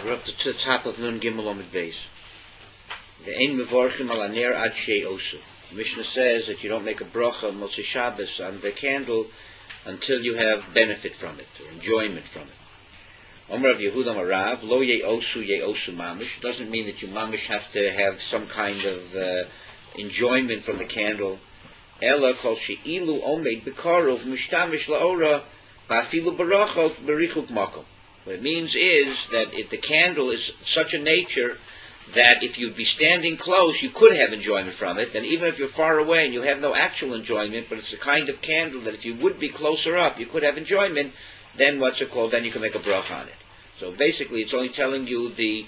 We're up to the top of Nun Gimel Amud Beis. The Ein Mevorchim Al Haner Ad Shei Osu. Mishnah says that you don't make a bracha on Motzei Shabbos on the candle until you have benefit from it, or enjoyment from it. Omer Rav Yehuda Amar Rav, Lo Ye Osu Mamish. Doesn't mean that you Mamish have to have some kind of enjoyment from the candle. Ela Kol She'ilu Omed B'Karov Mishtamish La'ora Ba'afilu Barachot B'Richuk Makom. What it means is that if the candle is such a nature that if you'd be standing close, you could have enjoyment from it, then even if you're far away and you have no actual enjoyment, but it's the kind of candle that if you would be closer up, you could have enjoyment, then then you can make a bracha on it. So basically it's only telling you the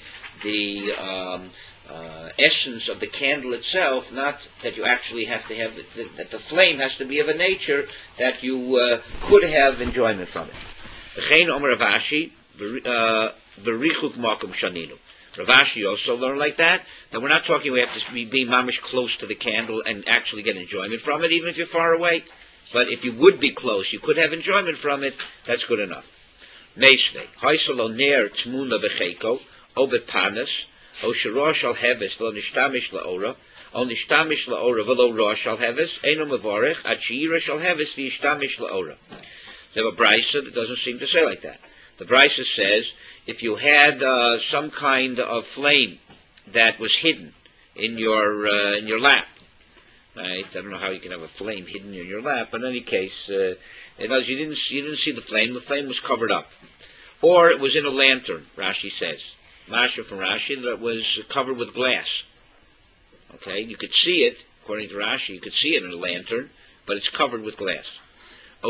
essence of the candle itself, not that you actually have to have, that the flame has to be of a nature that you could have enjoyment from it. V'chein Omer Rav Ashi, B'richuk Makom Shaninu. Rav Ashi also learned like that we're not talking we have to be mamish close to the candle and actually get enjoyment from it, even if you're far away. But if you would be close, you could have enjoyment from it, that's good enough. Meishvei, Haisalo Ner Tmuna B'cheiko, O B'panas, O Shorosh Al Heves, Lo Nishtamish La'ora, O Nishtamish La'ora, V'lo Rosh Al Heves, Eino Mevorech, Ad She'irash Al Heves, V'yishtamish La'ora. They have a brisa that doesn't seem to say like that. The brisa says, if you had some kind of flame that was hidden in your lap, right? I don't know how you can have a flame hidden in your lap, but in any case, you didn't see the flame. The flame was covered up, or it was in a lantern. Rashi says, Masha from Rashi, that was covered with glass. Okay, you could see it according to Rashi. You could see it in a lantern, but it's covered with glass. Or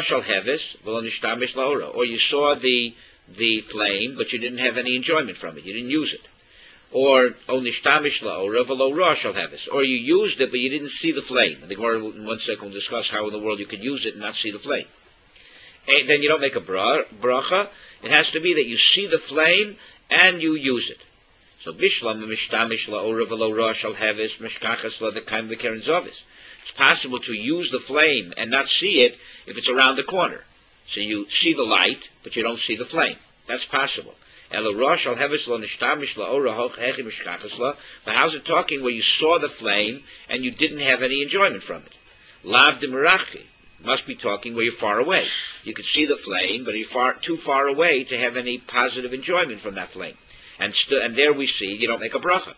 you saw the flame, but you didn't have any enjoyment from it. You didn't use it. Or or you used it, but you didn't see the flame. I think in 1 second we'll discuss how in the world you could use it and not see the flame. And then you don't make a bracha. It has to be that you see the flame and you use it. So it's possible to use the flame and not see it if it's around the corner. So you see the light, but you don't see the flame. That's possible. But how's it talking where you saw the flame and you didn't have any enjoyment from it? Lav de Merachi must be talking where you're far away. You could see the flame, but you're too far away to have any positive enjoyment from that flame. And there we see you don't make a bracha.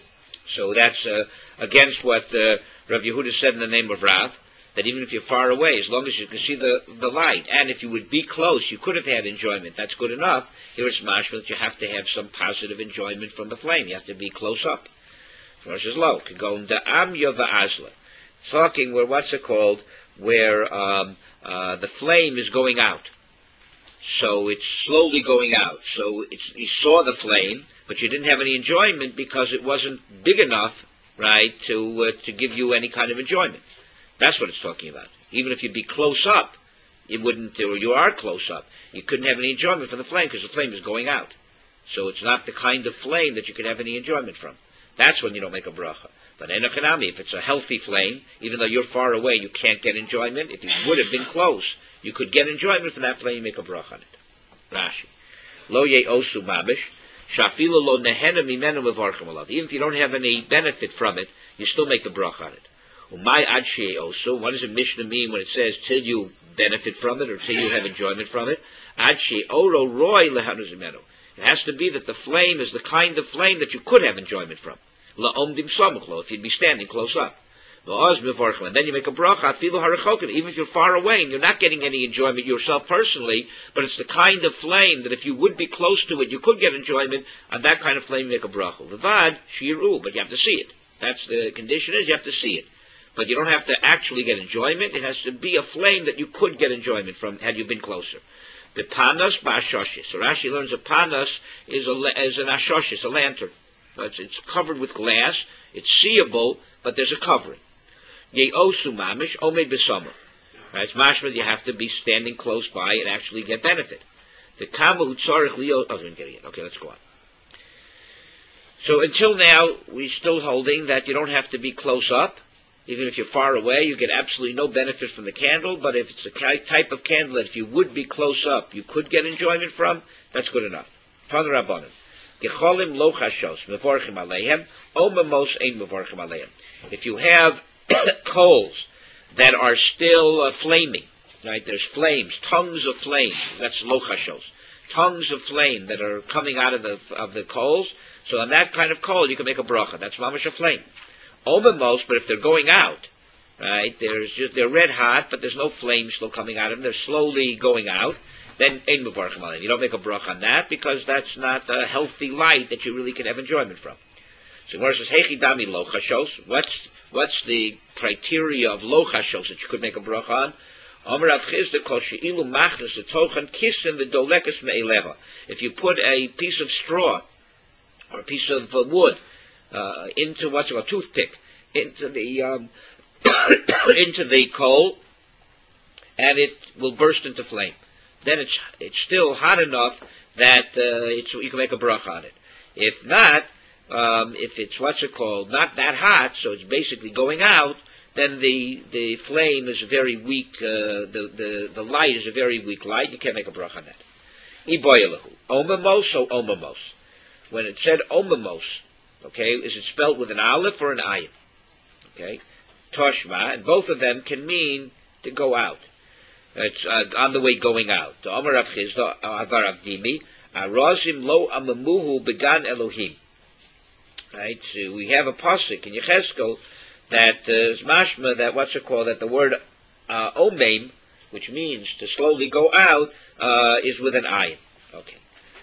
So that's against what Rav Yehuda said in the name of Rav, that even if you're far away, as long as you can see the light, and if you would be close, you could have had enjoyment. That's good enough. Here it's mashma that you have to have some positive enjoyment from the flame. You have to be close up. Rosh is low. Going to Amya va'azla. Talking where, where the flame is going out. So it's slowly going out. So you saw the flame, but you didn't have any enjoyment because it wasn't big enough, right, to give you any kind of enjoyment. That's what it's talking about. Even if you'd be close up, you wouldn't, or you are close up, you couldn't have any enjoyment from the flame because the flame is going out. So it's not the kind of flame that you could have any enjoyment from. That's when you don't make a bracha. But enochanami, if it's a healthy flame, even though you're far away, you can't get enjoyment. If you would have been close, you could get enjoyment from that flame. You make a bracha on it. Rashi, lo ye osu mabish, shafilo lo nehena mimenu mevarchim alav. Even if you don't have any benefit from it, you still make the bracha on it. Umay ad shei osu. What does the Mishnah mean when it says till you benefit from it or till you have enjoyment from it? Ad shei oro roy lehanu zimenu. It has to be that the flame is the kind of flame that you could have enjoyment from. La'omdim samuchlo, if you'd be standing close up. And then you make a bracha, even if you're far away and you're not getting any enjoyment yourself personally, but it's the kind of flame that if you would be close to it, you could get enjoyment. On that kind of flame, you make a bracha. Levad shiru, but you have to see it. That's the condition, is you have to see it. But you don't have to actually get enjoyment. It has to be a flame that you could get enjoyment from had you been closer. The panas ba'ashoshis. So Rashi learns a panas is an ashoshis, a lantern. It's covered with glass. It's seeable, but there's a covering. Ye'osu mamish omei b'sama. Right? It's mashma you have to be standing close by and actually get benefit. The kama utzarich leo. Oh, I didn't get it yet. Okay, let's go on. So until now, we're still holding that you don't have to be close up. Even if you're far away, you get absolutely no benefit from the candle. But if it's a type of candle that if you would be close up, you could get enjoyment from, that's good enough. Pan Rabbanan. Gecholim lo chashos mevorchim aleihem, omamos ein mevorchim aleihem. If you have coals that are still flaming, right? There's flames, tongues of flame. That's lo chashos. Tongues of flame that are coming out of the coals. So on that kind of coal, you can make a bracha. That's mamash a flame. Omamos, but if they're going out, right? They're red hot, but there's no flame still coming out of them. They're slowly going out. Then ein mevarchim aleihem. You don't make a bracha on that because that's not a healthy light that you really can have enjoyment from. So Gemara says, Hechi dami lo chashos. What's the criteria of lo chashos that you could make a bracha on? Omer Rav Chisda kol she'ilu machnas letochan kisim v'dolekas me'eleha. If you put a piece of straw or a piece of wood into what's called a toothpick into the into the coal, and it will burst into flame. Then it's still hot enough that you can make a bracha on it. If not, if it's not that hot, so it's basically going out, then the flame is very weak. The light is a very weak light. You can't make a bracha on that. Iboyelahu omamos or omamos. When it said omamos, okay, is it spelled with an aleph or an ayin? Okay, toshma, and both of them can mean to go out. It's on the way going out. The Omer Rav Chisda Avar Avdimi Arozim lo amamuhu began Elohim. Right. So we have a pasuk in Yechezkel that is mashma that that the word omeim, which means to slowly go out, is with an ayin. Okay.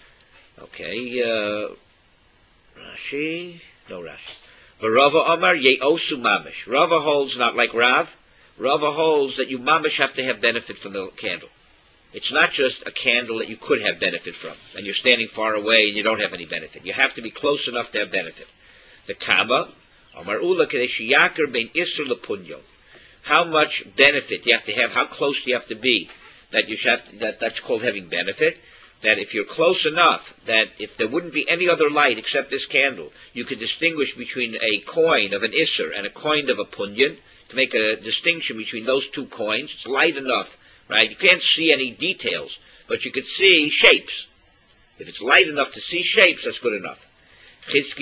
Okay. Rashi. No Rashi. But Rava Omar yeosu mamish. Rava holds not like Rav. Rava holds that you mamish have to have benefit from the candle. It's not just a candle that you could have benefit from, and you're standing far away and you don't have any benefit. You have to be close enough to have benefit. The Kama, Omar Ula Kadeshi Yakar Ben Isser Lepunyo. How much benefit you have to have, how close do you have to be that's called having benefit? That if you're close enough, that if there wouldn't be any other light except this candle, you could distinguish between a coin of an Isser and a coin of a Punyan, to make a distinction between those two coins. It's light enough, right? You can't see any details, but you could see shapes. If it's light enough to see shapes, that's good enough. You have to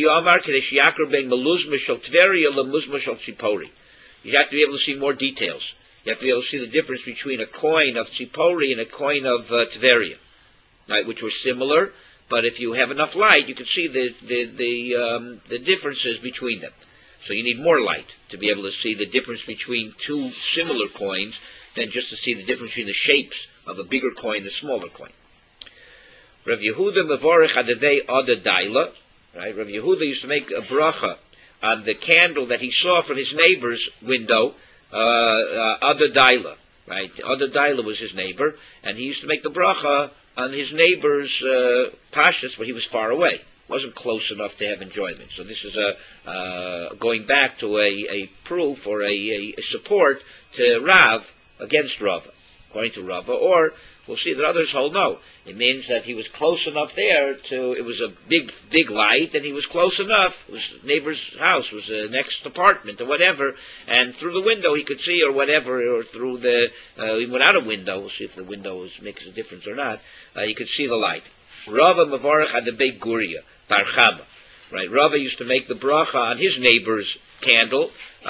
be able to see more details. You have to be able to see the difference between a coin of Tzipori and a coin of Tveria, right? Which were similar, but if you have enough light, you can see the differences between them. So you need more light to be able to see the difference between two similar coins than just to see the difference between the shapes of a bigger coin and a smaller coin. Rav Yehuda mevorech adavei oda daila. Right? Rav Yehuda used to make a bracha on the candle that he saw from his neighbor's window, oda daila. Right? Oda daila was his neighbor, and he used to make the bracha on his neighbor's pashas, where he was far away. Wasn't close enough to have enjoyment. So this is going back to a proof or a support to Rav against Rava, according to Rava. Or we'll see that others hold no. It means that he was close enough there it was a big light, and he was close enough. It was neighbor's house, was the next apartment or whatever, and through the window he could see, or whatever, or through even without a window. We'll see if the window makes a difference or not. You could see the light. Rava Mavarach had the big Guria. Barchama, right? Rava used to make the bracha on his neighbor's candle,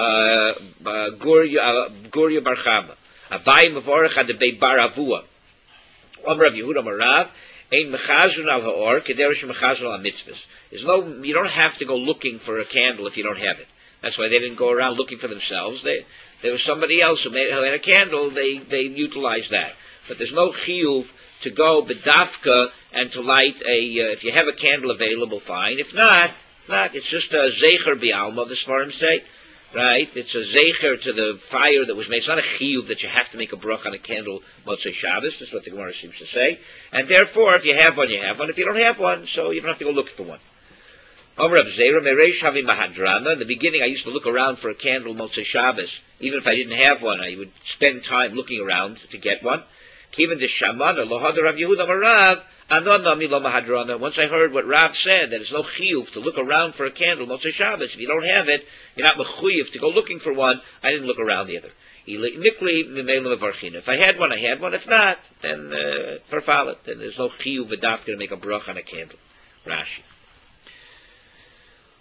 Guria Barchama. Abai Mavorach had the Beit Baravua. Rav Yehuda Marav, Ein Mechazun al Haor, Kederish Mechazun al Mitzvahs. You don't have to go looking for a candle if you don't have it. That's why they didn't go around looking for themselves. There was somebody else who had a candle. They utilized that. But there's no chiyuv to go bedafka and to light if you have a candle available, fine. If not, it's just a zecher bi'alma, the Sfarim say, right? It's a zecher to the fire that was made. It's not a chiyuv that you have to make a brach on a candle Motzei Shabbos. That's what the Gemara seems to say. And therefore, if you have one, you have one. If you don't have one, so you don't have to go look for one. In the beginning, I used to look around for a candle Motzei Shabbos. Even if I didn't have one, I would spend time looking around to get one. Once I heard what Rav said, that it's no chiyuv to look around for a candle Motzei Shabbos. If you don't have it, you're not mechuyev to go looking for one. I didn't look around either. If I had one, I had one. If not, then farfalet. Then there's no chiyuv v'dafka to make a brach on a candle. Rashi.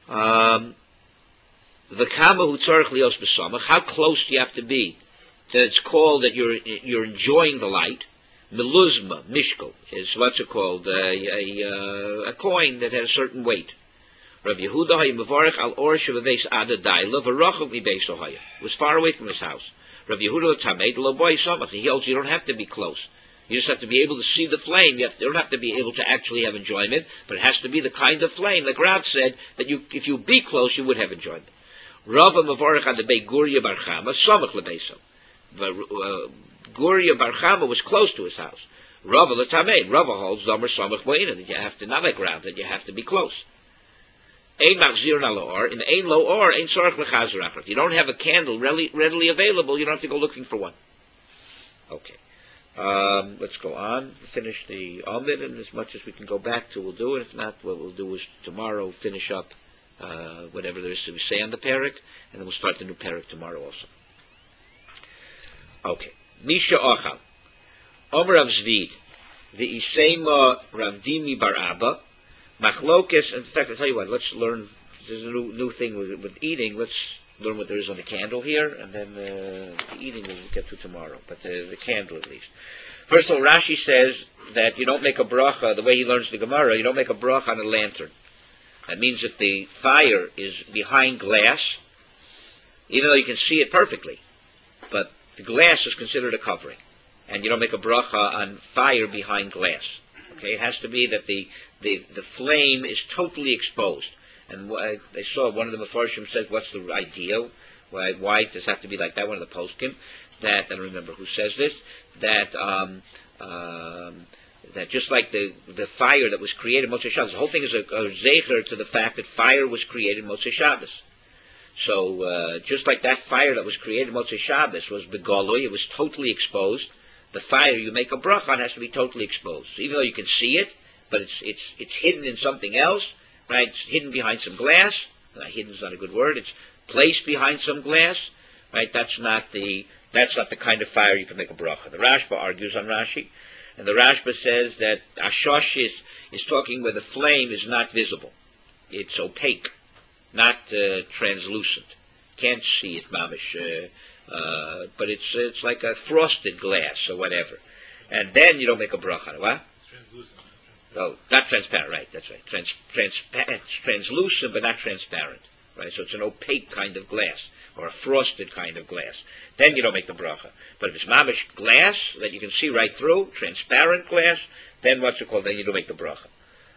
The kama hu tzarich lios b'samach. How close do you have to be that it's called that you're enjoying the light? Meluzma mishkel is what's it called? A coin that has a certain weight. Rav Yehuda Mevarich al or shevaves adadayla v'rachok mi beis ohaya. Was far away from his house. Rav Yehuda tamed lo boy samach. He holds you don't have to be close. You just have to be able to see the flame. You don't have to be able to actually have enjoyment, but it has to be the kind of flame. Like Rav said, that if you be close, you would have enjoyment. Rava Mavarich ad Bei Guria Bar Chama samach lebeisam. Guria Bar Chama was close to his house. Rava l'tamed. Rava holds Domer samach boina, that you have to, not like Rav, that you have to be close. Ein machzir na lo'or. In ein lo'or, ein tzarich lechazer achar. If you don't have a candle readily available, you don't have to go looking for one. Okay. Let's go on. Finish the Amid, and as much as we can go back to, we'll do it. If not, what we'll do is tomorrow finish up whatever there is to say on the parak, and then we'll start the new parak tomorrow also. Okay. Misha Ochal. Omer of Zvid. The Isema Ravdimi Bar Abba. Machlokes. In fact, I'll tell you what. Let's learn. There's a new thing with eating. Let's learn what there is on the candle here, and then the eating we'll get to tomorrow. But the candle at least. First of all, Rashi says that you don't make a bracha, the way he learns the Gemara, you don't make a bracha on a lantern. That means if the fire is behind glass, even though you can see it perfectly, but the glass is considered a covering. And you don't make a bracha on fire behind glass. Okay, it has to be that the flame is totally exposed. And I saw one of the Mefarshim says, what's the ideal? Why does it have to be like that? One of the poskim, that, I don't remember who says this, that just like the fire that was created Motzei Shabbos, the whole thing is a zecher to the fact that fire was created Motzei Shabbos. So just like that fire that was created Motzei Shabbos was begolui, it was totally exposed. The fire you make a bracha on has to be totally exposed. So even though you can see it, but it's hidden in something else, right? It's hidden behind some glass. Hidden is not a good word. It's placed behind some glass, right? That's not the kind of fire you can make a bracha. The Rashba argues on Rashi, and the Rashba says that Ashosh is talking where the flame is not visible. It's opaque, not translucent. Can't see it, mamish. But it's like a frosted glass or whatever. And then you don't make a bracha. What? It's translucent. Oh, not transparent, right, that's right. It's translucent, but not transparent. Right, so it's an opaque kind of glass, or a frosted kind of glass. Then you don't make the bracha. But if it's mamish glass that you can see right through, transparent glass, then what's it called? Then you don't make the bracha.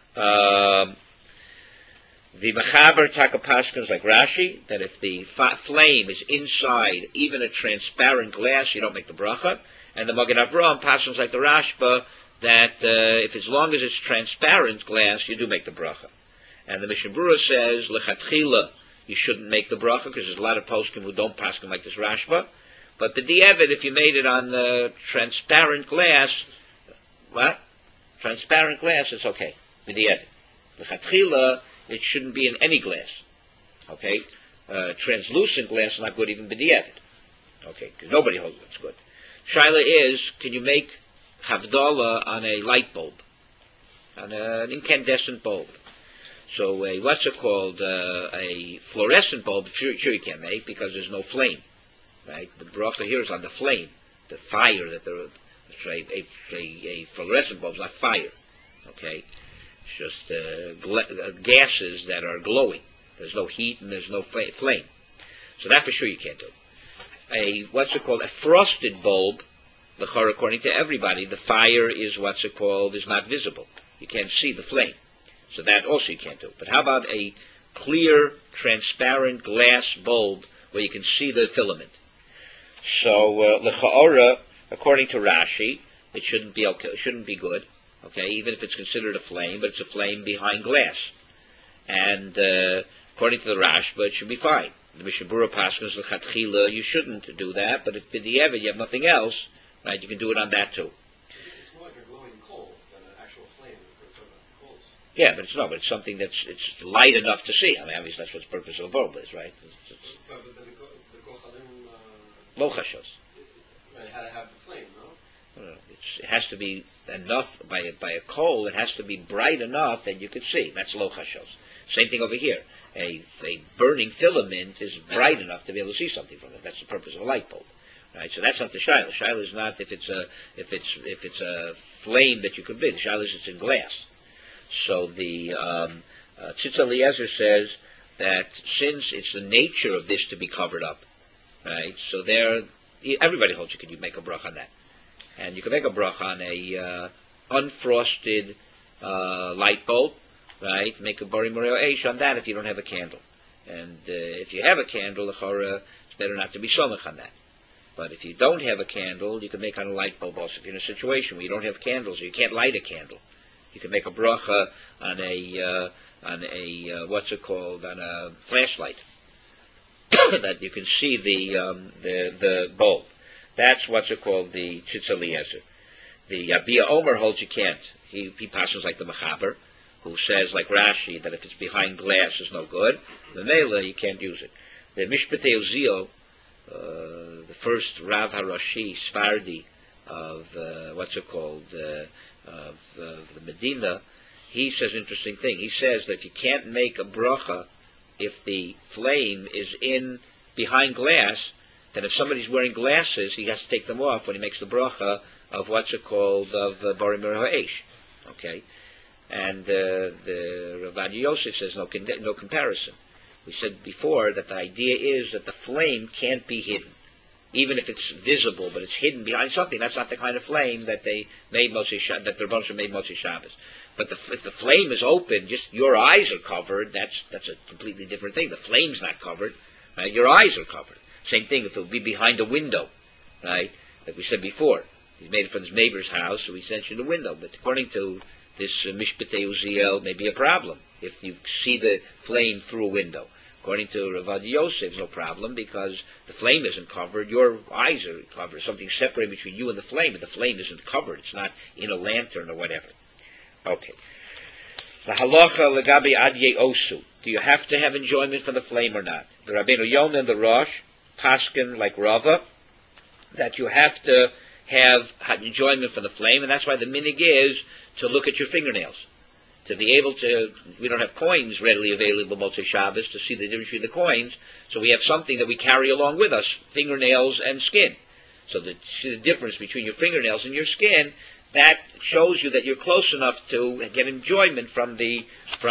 The Mechaber Takapaskins like Rashi, that if the flame is inside even a transparent glass, you don't make the bracha. And the Magen Avraham Paskins like the Rashba, that if as long as it's transparent glass, you do make the bracha. And the Mishnah Berurah says, Lechatchila, you shouldn't make the bracha, because there's a lot of poskim who don't paskin like this Rashba. But the di'evet, if you made it on transparent glass, what? Transparent glass, it's okay. The di'evet. Lechatchila, it shouldn't be in any glass. Okay? Translucent glass is not good even b'di'evet. Okay, because nobody holds it's good. Shaila is, can you make Havdalah on a light bulb? On an incandescent bulb. So what's it called? A fluorescent bulb, sure you can't make because there's no flame. Right? The bracha here is on the flame, the fire that a fluorescent bulb is not fire. Okay? It's just gases that are glowing. There's no heat and there's no flame. So that for sure you can't do. What's it called? A frosted bulb, according to everybody, the fire is is not visible. You can't see the flame. So that also you can't do. But how about a clear, transparent glass bulb where you can see the filament? So l'cha'ora, according to Rashi, it shouldn't be okay. It shouldn't be good. Okay, even if it's considered a flame, but it's a flame behind glass. And according to the Rashba, it should be fine. The Mishnah Berurah Paskins l'chatchila, you shouldn't do that. But if b'di'evet you have nothing else, right? You can do it on that too. It's more like a glowing coal than an actual flame. We're talking about the coals. Yeah, but it's something it's light enough to see. I mean, obviously that's what the purpose of a bulb is, right? But the kochalim... Lo chashos. It had to have the flame, no? It has to be enough, by a coal, it has to be bright enough that you could see. That's lo chashos. Same thing over here. a burning filament is bright enough to be able to see something from it. That's the purpose of a light bulb. Right, so that's not the shiloh. Shiloh is not if it's a flame that you can bid. The shiloh is it's in glass. So the Tzitz Eliezer says that since it's the nature of this to be covered up, right? So everybody holds you can make a bracha on that, and you can make a bracha on a unfrosted light bulb, right? Make a bari moreo eish on that if you don't have a candle, and if you have a candle, it's better not to be somach on that. But if you don't have a candle, you can make on a light bulb also. If you're in a situation where you don't have candles or you can't light a candle, you can make a bracha on a on a flashlight that you can see the bulb. That's the Tzitz Eliezer. The Bia Omer holds you can't. He passes like the Mechaber, who says like Rashi that if it's behind glass it's no good. The Mela you can't use it. The Mishpatei Uziel, the first Rav Harashi Sfardi of of the Medina, he says an interesting thing. He says that if you can't make a bracha if the flame is in behind glass, then if somebody's wearing glasses, he has to take them off when he makes the bracha of Bari Merah Ha'esh. Okay, and the Rav Yosef says no comparison. We said before that the idea is that the flame can't be hidden, even if it's visible, but it's hidden behind something. That's not the kind of flame that they made that the Rebbe made Motzei Shabbos. But if the flame is open, just your eyes are covered, that's a completely different thing. The flame's not covered, right? Your eyes are covered. Same thing if it would be behind a window, right? Like we said before, he made it from his neighbor's house, so he sent you the window. But according to this Mishpatei Uziel, may be a problem if you see the flame through a window. According to Rav Yosef, no problem because the flame isn't covered. Your eyes are covered. Something separating between you and the flame, but the flame isn't covered. It's not in a lantern or whatever. Okay. The halacha legabi adye osu. Do you have to have enjoyment from the flame or not? The Rabbeinu Yonah and the Rosh paskin like Rava that you have to have enjoyment from the flame, and that's why the minig is to look at your fingernails. To be able to, we don't have coins readily available Motzei Shabbos to see the difference between the coins, so we have something that we carry along with us, fingernails and skin. So to see the difference between your fingernails and your skin, that shows you that you're close enough to get enjoyment from the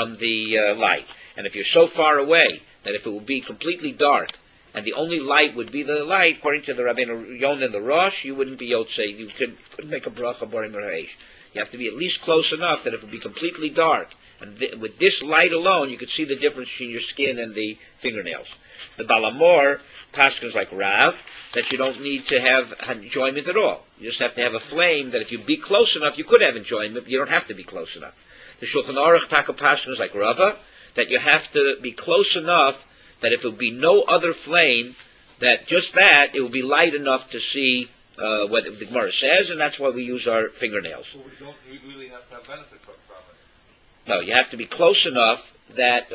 light. And if you're so far away that if it would be completely dark and the only light would be the light, according to the Rabbeinu Yonah and the Rosh, you wouldn't be Yotzei. You couldn't make a bracha Bari Merah Ha'esh. You have to be at least close enough that if it would be completely dark, and with this light alone, you could see the difference between your skin and the fingernails. The Balamor paskins like Rav that you don't need to have enjoyment at all. You just have to have a flame that if you be close enough, you could have enjoyment, but you don't have to be close enough. The Shulchan Aruch Taka paskins like Rava that you have to be close enough that if it would be no other flame, that it will be light enough to see what the Gemara says, and that's why we use our fingernails. So we don't really have to have benefit from it. No, you have to be close enough that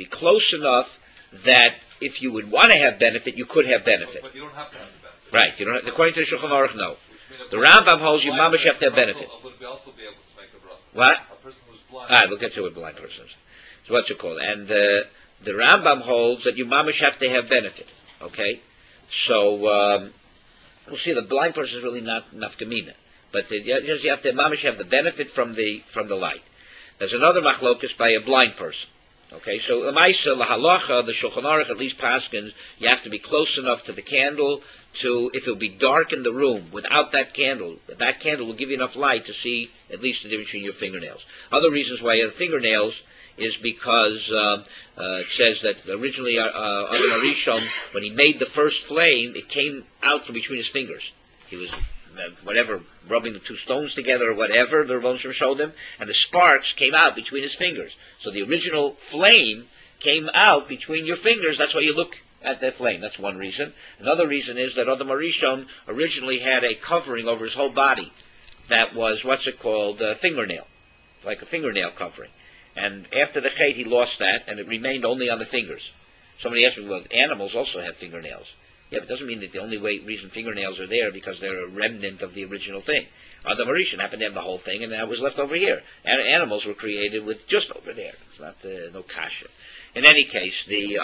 if you would want to have benefit, you could have benefit. But you don't have to have the benefit. Right. You don't have, according to the Shulchan Aruch, no. The Rambam holds you mamash have to have benefit. Would we also be able to make a bracha? What? A person who's blind. We'll get to what blind persons. So what's it called? And the Rambam holds that you mamash have to have benefit. Okay? So we'll see the blind person is really not nafkamina. But you have to mamash have the benefit from the light. There's another machlokus by a blind person. Okay, so l'maisa lahalacha, the Shulchan Aruch at least paskins, you have to be close enough to the candle to, if it will be dark in the room without that candle will give you enough light to see at least the difference between your fingernails. Other reasons why you have fingernails is because it says that originally Adam Arishon, when he made the first flame, it came out from between his fingers. He was rubbing the two stones together or whatever, the Rebbeinu Shem showed him, and the sparks came out between his fingers. So the original flame came out between your fingers. That's why you look at that flame. That's one reason. Another reason is that Adam Arishon originally had a covering over his whole body that was, fingernail, like a fingernail covering. And after the Chet, he lost that, and it remained only on the fingers. Somebody asked me, well, animals also have fingernails. Yeah, but it doesn't mean that the only reason fingernails are there because they're a remnant of the original thing. Adam Rishon happened to have the whole thing, and that was left over here. And animals were created with just over there. It's not no kasha. In any case,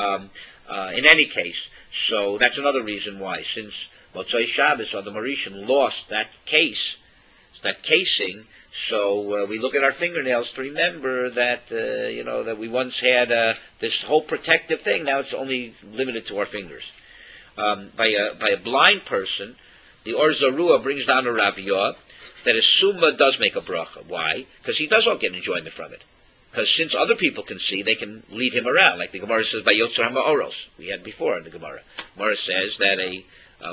so that's another reason why, since Motzei Shabbos Adam Rishon lost that casing. So we look at our fingernails to remember that that we once had this whole protective thing. Now it's only limited to our fingers. By a blind person, the Or Zarua brings down a Raviyah that a summa does make a bracha. Why? Because he does not get enjoyment from it. Because since other people can see, they can lead him around. Like the Gemara says by Yotzer HaMa'oros. We had before in the Gemara. Gemara says that a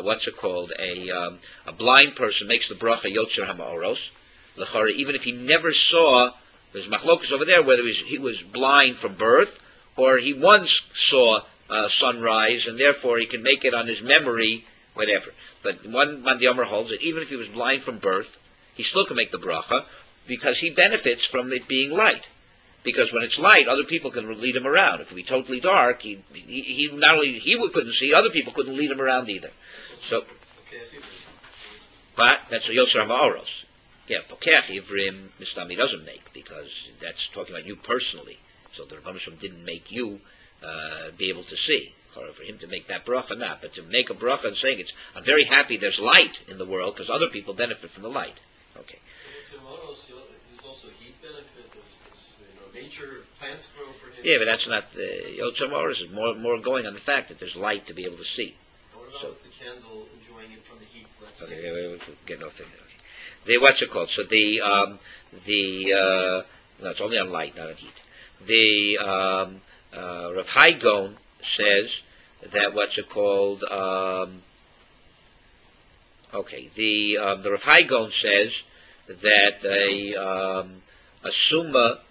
blind person makes the bracha Yotzer HaMa'oros. Even if he never saw, there's machlokas over there, whether he was blind from birth or he once saw sunrise and therefore he can make it on his memory, whatever. But one Mandi Omer holds that even if he was blind from birth, he still can make the bracha because he benefits from it being light. Because when it's light, other people can lead him around. If it be totally dark, he not only couldn't see, other people couldn't lead him around either. So, but that's a Yotzer HaMa'oros. Yeah, Pokeach Ivrim Mistami doesn't make, because that's talking about you personally. So the Rebbeinu Shalom didn't make you be able to see. Or for him to make that bracha, not. But to make a bracha and saying I'm very happy there's light in the world because other people benefit from the light. Okay. There's also heat benefit. There's nature, plants grow for him. Yeah, but that's not Yotzer HaMa'oros is more going on the fact that there's light to be able to see. What about the candle enjoying it from the heat? Let's say. Okay, we'll get off there. What's it called? So no, it's only on light, not on heat. The Rav Hai Gaon says that what's it called? The Rav Hai Gaon says that a summa,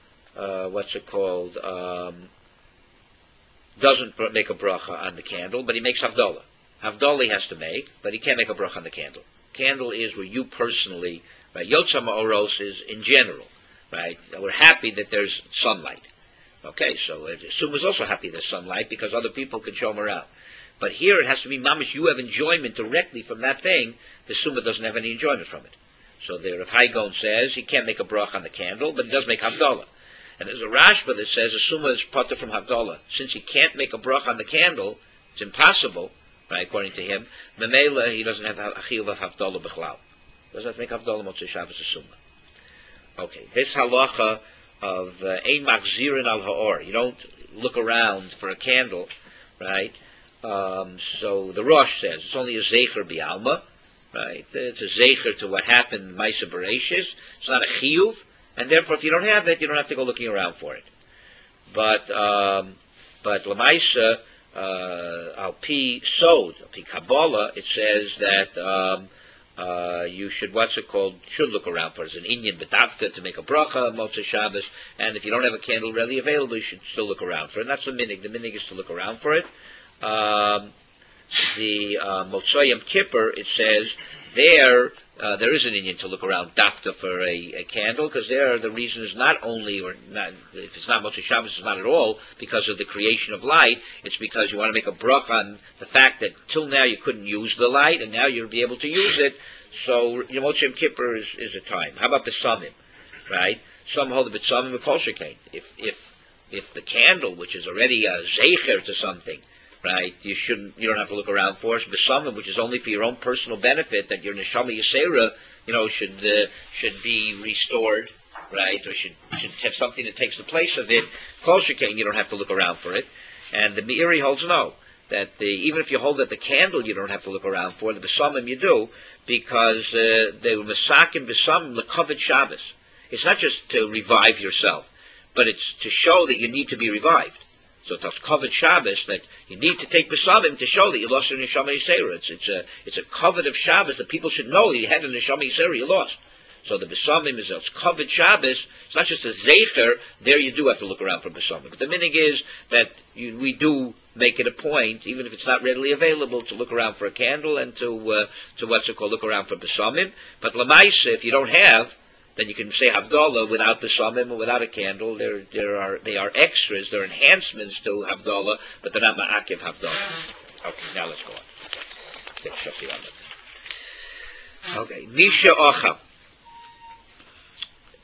doesn't make a bracha on the candle, but he makes havdalah. Havdalah he has to make, but he can't make a bracha on the candle. Candle is where you personally, right? Yotzer HaMa'oros is in general, right? We're happy that there's sunlight. Okay, so Summa is also happy there's sunlight because other people can show him around. But here it has to be mamish, you have enjoyment directly from that thing. The Summa doesn't have any enjoyment from it. So the Rav Hai Gaon says he can't make a bracha on the candle, but he does make havdalah. And there's a Rashba that says a Summa is patur from havdalah. Since he can't make a bracha on the candle, it's impossible. Right, according to him, Memela, he doesn't have a chiyuv of havdalah b'chlal. Doesn't have to make havdalah Motzei Shabbos Summa. Okay, this halacha of ein machzirin al ha'or. You don't look around for a candle, right? So the Rosh says it's only a zecher bi'alma, right? It's a zecher to what happened in Maisa Bereshis. It's not a chiyuv, and therefore, if you don't have it, you don't have to go looking around for it. But Lamaisa. Al Pi Sod, Al Pi Kabbalah, it says that you should, should look around for it. It's an Inyan B'davka to make a bracha, Motzei Shabbos, and if you don't have a candle readily available, you should still look around for it. And that's the minig. The minig is to look around for it. The Motzei Yom Kippur, it says, there is an Inyan to look around dafka for a candle, because there the reason is not only, or not, if it's not Motzei Shabbos, it's not at all because of the creation of light. It's because you want to make a bracha on the fact that till now you couldn't use the light, and now you'll be able to use it. So Motzei Yom Kippur is a time. How about Besamim, right? Some hold the Besamim with Kol Shekain. If the candle, which is already a zeicher to something, right? You don't have to look around for it. Besamim, which is only for your own personal benefit, that your neshama yisera, should be restored, right? Or should have something that takes the place of it. Kol shekain, you don't have to look around for it. And the Meiri holds no, that even if you hold that the candle you don't have to look around for, the besamim you do, because they were masakim besamim lekavod Shabbos. It's not just to revive yourself, but it's to show that you need to be revived. So it's kavod Shabbos, that you need to take besamim to show that you lost your neshama yisera. It's a kavod of Shabbos that people should know that you had a neshama yisera you lost. So the besamim is kavod Shabbos. It's not just a zeicher. There you do have to look around for besamim. But the minig is that we do make it a point, even if it's not readily available, to look around for a candle and to look around for besamim. But lamaisa, if you don't have, then you can say Havdalah without besamim or without a candle. They are extras, they're enhancements to Havdalah, but they're not ma'akiv Havdalah. Okay, now let's go on. Okay, Misha Ocha.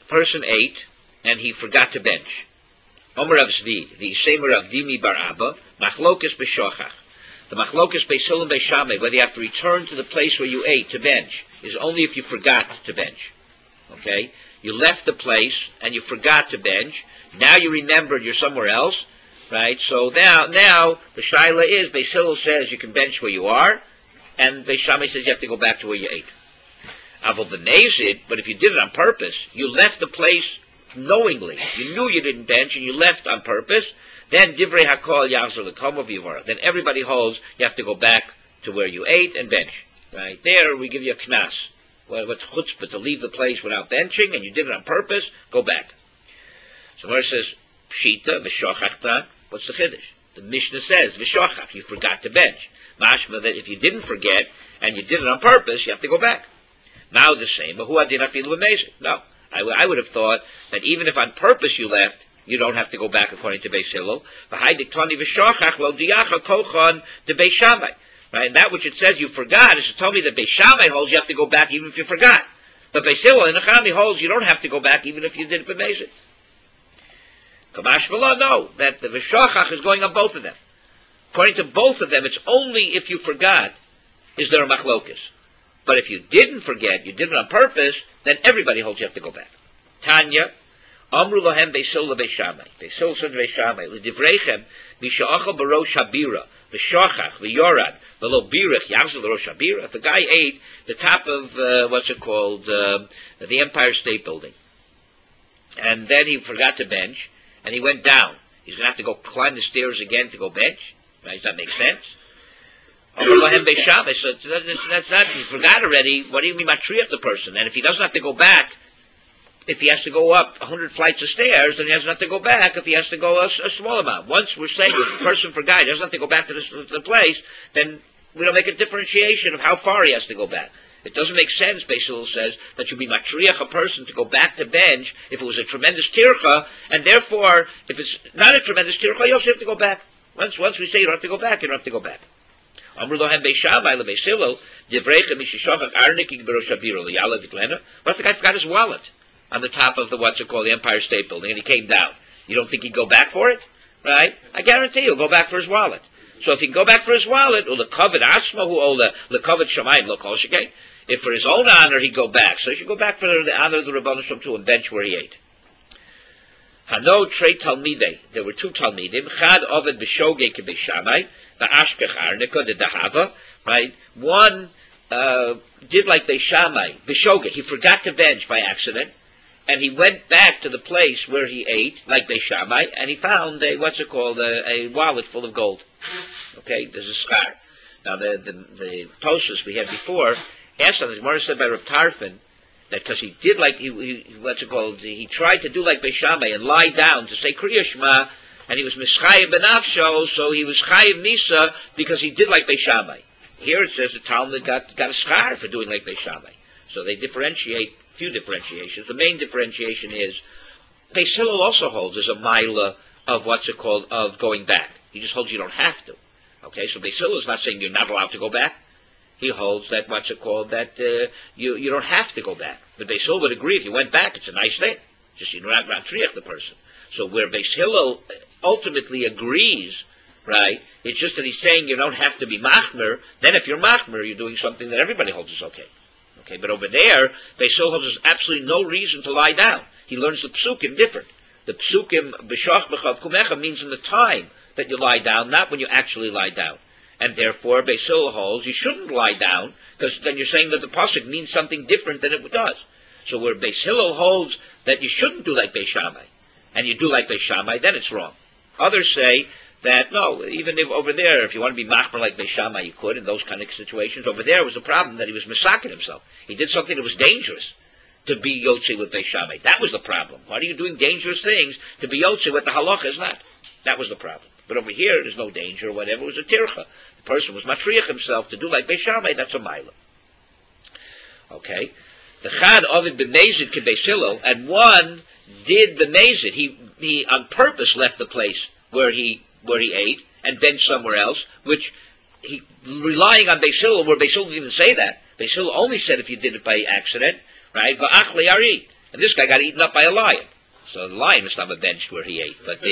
person ate, and he forgot to bench. Omer Rav Zvi, the Ishemer Rav Dimi bar Abba, Machlokas b'shochach. The Machlokas Beis Hillel and Beis Shammai, whether you have to return to the place where you ate to bench, is only if you forgot to bench. Okay? You left the place, and you forgot to bench. Now you remembered you're somewhere else, right? So now the shaila is, Beis Hillel says you can bench where you are, and Beis Shammai says you have to go back to where you ate. Aval b'nezid, but if you did it on purpose, you left the place knowingly. You knew you didn't bench, and you left on purpose. Then divrei hakol yachzor l'komo v'yivara. Then everybody holds you have to go back to where you ate and bench. Right there, we give you a knas. What's chutzpah to leave the place without benching, and you did it on purpose? Go back. So where it says pshita v'shochachta, what's the chiddush? The Mishnah says v'shochach, you forgot to bench. Mashma that if you didn't forget and you did it on purpose, you have to go back. Now the same. But who had No, I would have thought that even if on purpose you left, you don't have to go back according to Beis Hillel. Right? And that which it says you forgot is to tell me that Beis Shammai holds you have to go back even if you forgot. But Beis Hillel and Nechami holds you don't have to go back even if you did it b'mezid. Kamash V'lo, no, that the V'shochach is going on both of them. According to both of them, it's only if you forgot is there a machlokas. But if you didn't forget, you did it on purpose, then everybody holds you have to go back. Tanya, Amru lohem Beis Hillel Beis Shammai. Beis Hillel said to Beis Shammai, L'divreichem, Misha'achal barosh habira, V'shochach, V'yorad, V'lo birich, Yachzor l'rosh habira. If a guy ate the top of, the Empire State Building, and then he forgot to bench, and he went down, he's going to have to go climb the stairs again to go bench? Right? Does that make sense? So that's not, he forgot already. What do you mean matriach the person? And if he doesn't have to go back, if he has to go up 100 flights of stairs, then he doesn't have to go back if he has to go a small amount. Once we're saying if the person forgot, he doesn't have to go back to the place, then we don't make a differentiation of how far he has to go back. It doesn't make sense, Beis Hillel says, that you be matriach a person to go back to bench if it was a tremendous tircha, and therefore, if it's not a tremendous tircha, you also have to go back. Once we say you don't have to go back, you don't have to go back. Amru lohem Beis Shammai leBeis Hillel, Divreichem Mishishachach Arniking Berosh Habira L'Yala V'Klena. What if the guy forgot his wallet on the top of the Empire State Building, and he came down? You don't think he'd go back for it? Right? I guarantee he'll go back for his wallet. So if he can go back for his wallet, or the covet Ashma, or the covet Shamayim, lo kol shekain. If for his own honor he'd go back, so he should go back for the honor of the Rebbeinu Shalom to a bench where he ate. Hano trei talmidei. There were two talmidim. Chad Ovid b'shogeg Beis Shammai, the Ashkech Arnika, the Dahava. Right. One did like Beis Shammai, b'shogeg. He forgot to bench by accident, and he went back to the place where he ate, like Beis Shammai, and he found a wallet full of gold. Okay, there's a scar. Now the Tosfos we had before asked on this. Gemara said by Rav Tarfon that because he did like he tried to do like Beis Shammai and lie down to say Kriya Shema, and he was mischayev benafsho, so he was chayev nisa because he did like Beis Shammai. Here it says the Talmud got a schar for doing like Beis Shammai. So they differentiate, few differentiations. The main differentiation is Beis Hillel also holds as a mila of of going back. He just holds you don't have to. Okay, so Beis Hillel is not saying you're not allowed to go back. He holds that you don't have to go back. But Beis Hillel would agree if you went back, it's a nice thing. Just you don't triach the person. So where Beis Hillel ultimately agrees, right? It's just that he's saying you don't have to be machmer. Then if you're machmer, you're doing something that everybody holds is okay. Okay, but over there, Beis Hillel holds there's absolutely no reason to lie down. He learns the psukim different. The psukim b'shach b'chav kumecha means in the time that you lie down, not when you actually lie down. And therefore, Beis Hillel holds you shouldn't lie down, because then you're saying that the pasuk means something different than it does. So where Beis Hillel holds that you shouldn't do like Beis Shammai, and you do like Beis Shammai, then it's wrong. Others say that no, even if over there, if you want to be machmer like Beis Shammai, you could in those kind of situations. Over there was the problem that he was misaking himself. He did something that was dangerous to be yotzi with Beis Shammai. That was the problem. Why are you doing dangerous things to be yotzi with the halacha is not? That was the problem. But over here, there's no danger or whatever. It was a tircha. The person was matriach himself to do like Beis Shammai. That's a mila. Okay. The chad ovid b'mezid ke Beis Hillel, and one did the mezid. He on purpose left the place where he ate and benched somewhere else, which he relying on Beis Hillel, where Beis Hillel didn't even say that. Beis Hillel only said if you did it by accident, right? Va'ach le'ari. And this guy got eaten up by a lion. So the lion was not benched where he ate. But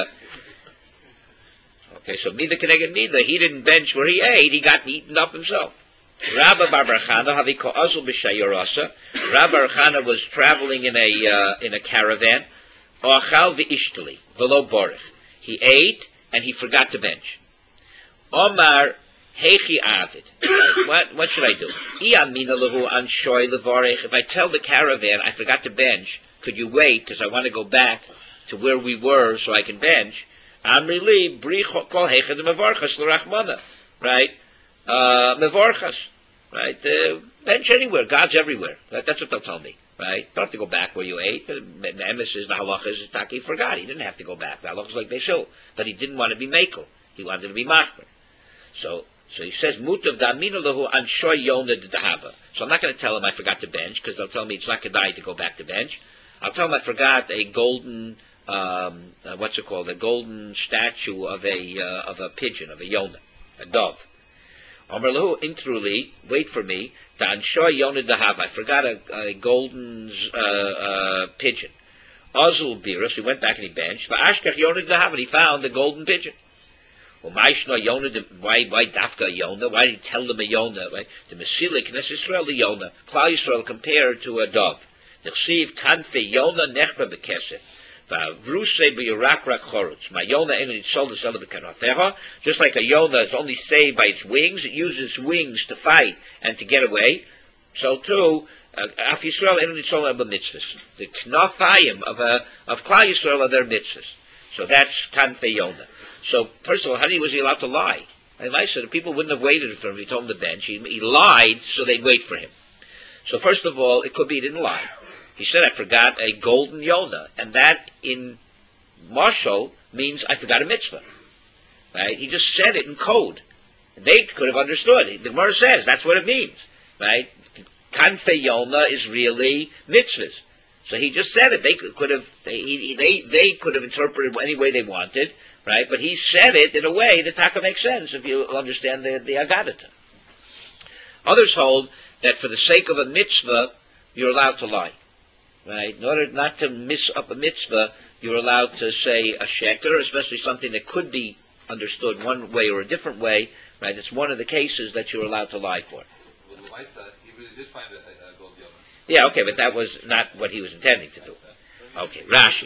okay, so neither connected neither. He didn't bench where he ate. He got eaten up himself. Rabbi Bar Chana, Haviko Azul B'Shayorasa. Rabbi Bar Chana was traveling in a caravan. Ochal v'ishtali, v'lo borich. He ate and he forgot to bench. Omar heichi avid. What should I do? Iyamina lehu anshoy levorich. If I tell the caravan I forgot to bench, could you wait because I want to go back to where we were so I can bench? Amri li bri kol heichad mevorchas l'rachmana. Right? Mevorchas. Right? Bench anywhere. God's everywhere. That's what they'll tell me. Right? Don't have to go back where you ate. The emes is, the halacha is, he forgot. He didn't have to go back. The halacha is like Beisil. But he didn't want to be mekel. He wanted to be machmer. So he says, mutav damina lahu anshoy yona d'dahava. So I'm not going to tell him I forgot to bench, because they'll tell me it's not kedai to go back to bench. I'll tell him I forgot a golden, what's it called? A golden statue of a pigeon, of a yona, a dove. Amar lahu intruli, wait for me. Anshoy yona d'dahava. I forgot a golden pigeon. Azul biras. He went back and he benched. Va'ashkach yona d'dahava. And he found the golden pigeon. Well, why dafka Yona? Why did he tell them a Yona? Right? The Mesilik Knesset Yisrael the Yona. Klal Yisrael compared to a dove. The Chsiv Kanfe Yona Nechba Bekesef. Vruse B'Yirak Rak Chorutz. My Yona Enu Yitzol D'Sel B'Kanotecha. Just like a Yona is only saved by its wings, it uses wings to fight and to get away. So too, Af Yisrael Enu Yitzol B'Mitzvahs. The Knafayim of Klal Yisrael are their mitzvahs. So that's Kanfe Yona. So, first of all, how was he allowed to lie? And I said, the people wouldn't have waited for him if he told them to bench. He lied so they'd wait for him. So, first of all, it could be he didn't lie. He said, I forgot a golden Yona. And that, in Marshall, means I forgot a mitzvah. Right? He just said it in code. They could have understood. The Gemara says that's what it means. Right? Kanfe Yona is really mitzvahs. So he just said it. They could have interpreted any way they wanted. Right, but he said it in a way that taka makes sense if you understand the Agadata. Others hold that for the sake of a mitzvah, you're allowed to lie. Right, in order not to miss up a mitzvah, you're allowed to say a sheker, especially something that could be understood one way or a different way. Right, it's one of the cases that you're allowed to lie for. Well, the wife said he really did find a gold yona. Yeah, okay, but that was not what he was intending to do. Okay, Rashi.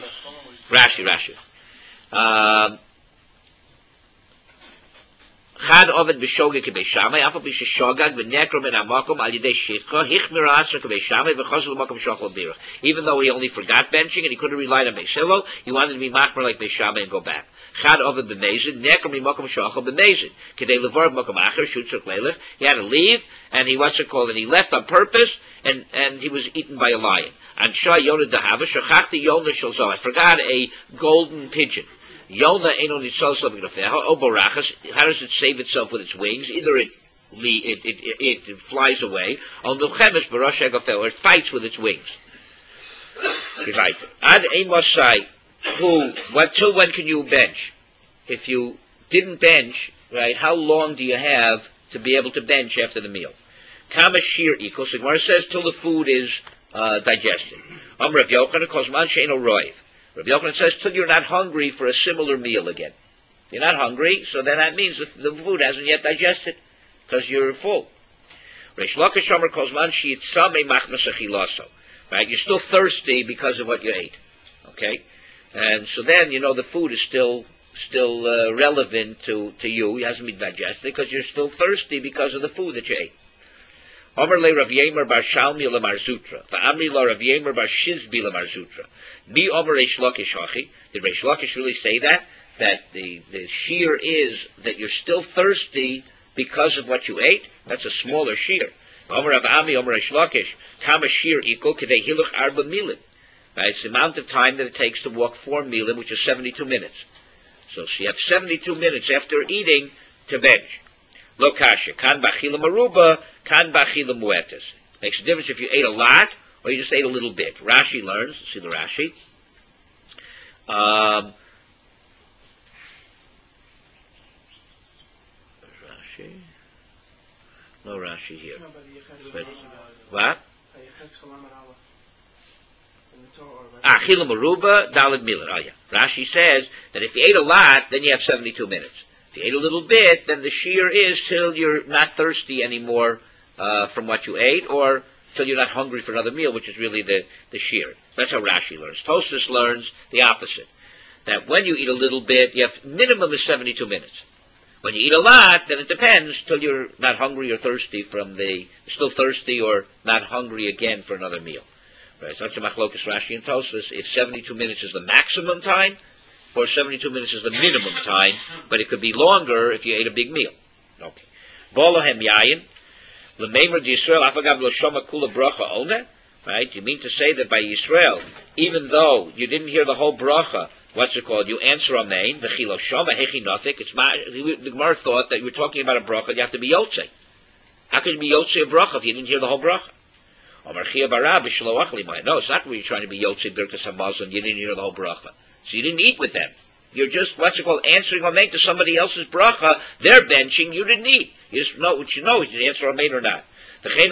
Chad Ovid b'shogeg k'bei Shammai, afal b'sheshogeg v'nekro min hamakom al yidei shitcha, hichmir asher k'bei Shammai v'chosel l'makom shochel birach. Even though he only forgot benching and he couldn't rely on Beis Hillel, he wanted to be machmer like Beis Shammai and go back. Chad Ovid b'mezid, nekro min makom shochel b'mezid. K'dei levar b'makom acher, shutzuk leilech. He had to leave, and he and he left on purpose, and he was eaten by a lion. Ansha Yonah dahava, shachachti Yonah shalzo. I forgot a golden pigeon. Yona Eno Nitzal Sabigafeha, O Barachas, how does it save itself with its wings? Either it flies away, or Milchemes Barash Agafel, or it fights with its wings. Right. Ad Amosai, till when can you bench? If you didn't bench, right, how long do you have to be able to bench after the meal? Kama Shir equals, the Gemara says, till the food is digested. Rav Yochanan Kozman Sheino Roiv. Rabbi Yochanan says, till you're not hungry for a similar meal again. You're not hungry, so then that means that the food hasn't yet digested, because you're full. Reish Lakish Omer Kozman Sheyitzamei Machmas Achilaso. Right? You're still thirsty because of what you ate. Okay? And so then, the food is still relevant to you. It hasn't been digested, because you're still thirsty because of the food that you ate. Omer le Rav Yemer bar Shalmi le Marzutra. Va'amri la Rav Yemer bar Shizbi le Marzutra. Mi Omer Reish Lakish Hachi. Did Reish Lakish really say that? That the shear is that you're still thirsty because of what you ate? That's a smaller shear. Omer Rav Ami, Omer Reish Lakish. Kama shear equal k'dei hiluch arba milim. It's the amount of time that it takes to walk 4 milim, which is 72 minutes. So you have 72 minutes after eating to bench. Lo kasha, kan b'achila maruba, kan b'achila muetas. Makes a difference if you ate a lot or you just ate a little bit. Rashi learns, see the Rashi. Rashi? No Rashi here. But, what? Achila Maruba, Dalad Milan. Oh yeah. Rashi says that if you ate a lot, then you have 72 minutes. If you ate a little bit, then the shear is till you're not thirsty anymore from what you ate, or till you're not hungry for another meal, which is really the shear. That's how Rashi learns. Tosfos learns the opposite. That when you eat a little bit, you have minimum is 72 minutes. When you eat a lot, then it depends till you're not hungry or thirsty still thirsty or not hungry again for another meal. Right, so that's the Machlokas Rashi and Tosfos. If 72 minutes is the maximum time, or 72 minutes is the minimum time, but it could be longer if you ate a big meal. Okay. Bolohem yayin, l'meimer d'Yisrael afagav lo shoma kula bracha ona. Right? You mean to say that by Yisrael, even though you didn't hear the whole bracha, what's it called? You answer amen. V'chilo shoma hechi nothik. The Gemara thought that you were talking about a bracha. You have to be yotzei. How could you be yotzei a bracha if you didn't hear the whole bracha? No, it's not where you're trying to be Yotzei Birkas HaMazon. You didn't hear the whole bracha. So you didn't eat with them. You're just, answering Amen to somebody else's bracha. They're benching, you didn't eat. You just know what you know, you did answer Amen or not. It's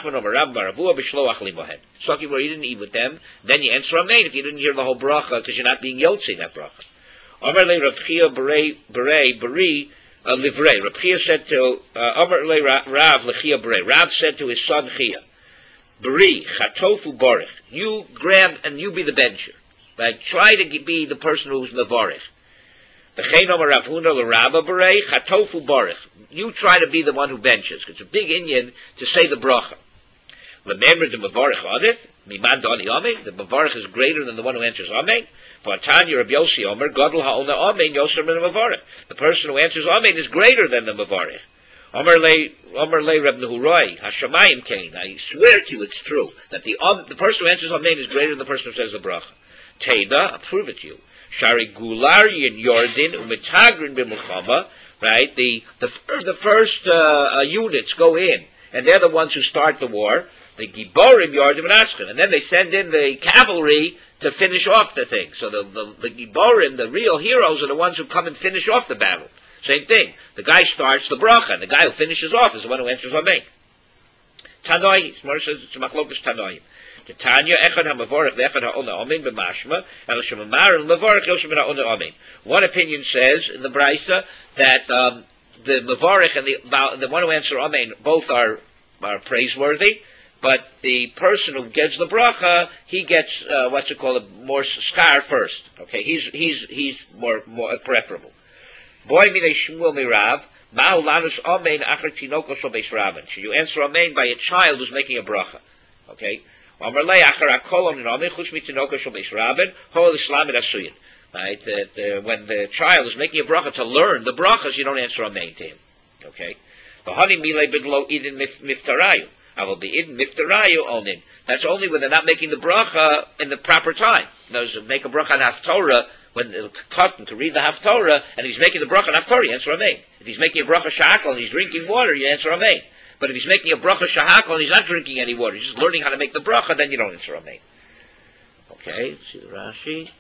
talking where you didn't eat with them, then you answer Amen if you didn't hear the whole bracha, because you're not being Yotzei that bracha. Rav Chia said to Rav said to his son Chia, Bari, chatofu borich. You grab and you be the bencher. Right? Try to be the person who's mevorich. Rav Huna l'Rabba Bari, chatofu borich. You try to be the one who benches. It's a big inyan to say the bracha. Remember the mevorich adif. Miman dani amen. The mevorich is greater than the one who answers amen. For Tanya Rabbi Yossi Omer, Gadol ha'ona amen yoser min mevorich. The person who answers amen is greater than the mevorich. Omer le Reb Nehuroi Hashamayim Kain. I swear to you, it's true that the person who answers amen is greater than the person who says the bracha. Teda, I'll prove it to you. Shari Gularian Yordin Umitagrin b'Mulchama. Right, the first units go in, and they're the ones who start the war. The Giborim Yardim and Ashken, and then they send in the cavalry to finish off the thing. So the Giborim, the real heroes, are the ones who come and finish off the battle. Same thing. The guy starts the bracha, and the guy who finishes off is the one who answers Amen. Tanoi, Gemara says it's a machlokas Tanoim. Tanya echad ha'mavorich ve'echad ha'ona amen b'mashma el shemamar and mavorich yoshem ha'ona amen. One opinion says in the Brisa that the mavorich and the one who answers Amen both are praiseworthy, but the person who gets the bracha, he gets more skar first. Okay, he's more preferable. Boy minei Shmuel mirav ma'u lanus amen achar tinoko shel beis rabban. Should you answer amen by a child who's making a bracha? Okay. Amar lei achar hakol amen amen chutz mitinoko shel beis rabban hol islam asuyin. Right. That when the child is making a bracha to learn the brachas, you don't answer amen to him. Okay. V'hani milei bidlo idin miftarayu. I will be idin miftarayu onin. That's only when they're not making the bracha in the proper time. Those who make a bracha on Haftorah, when the cotton to read the Haftorah, and he's making the bracha on Haftorah, you answer Amen. If he's making a bracha shahakal and he's drinking water, you answer Amen. But if he's making a bracha shahakal and he's not drinking any water, he's just learning how to make the bracha, then you don't answer Amen. Okay, let's see the Rashi.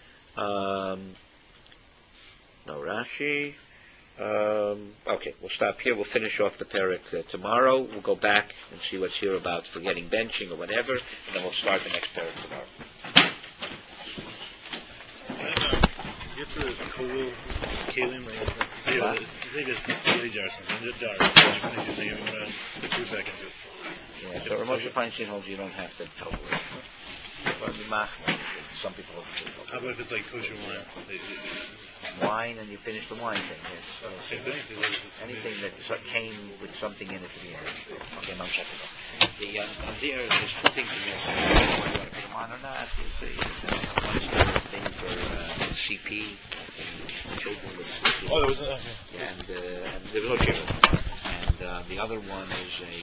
No Rashi. Okay, we'll stop here. We'll finish off the parak tomorrow. We'll go back and see what's here about forgetting benching or whatever, and then we'll start the next parak tomorrow. You have to cool kalim, take a spaghetti jar or something, a jar, and you take the food back into it. Yeah, so Ramosha Feinstein holds you don't have to total it. But some people hold it. How about if it's like kosher wine? Wine, and you finish the wine thing, yes. Same thing? Anything that came with something in it to the end. Okay, no, check it out. There's two things in there. Whether you want to put them on or not, is one is the thing for CP, children with CP. Oh, there was okay. And there was no children. And the other one is a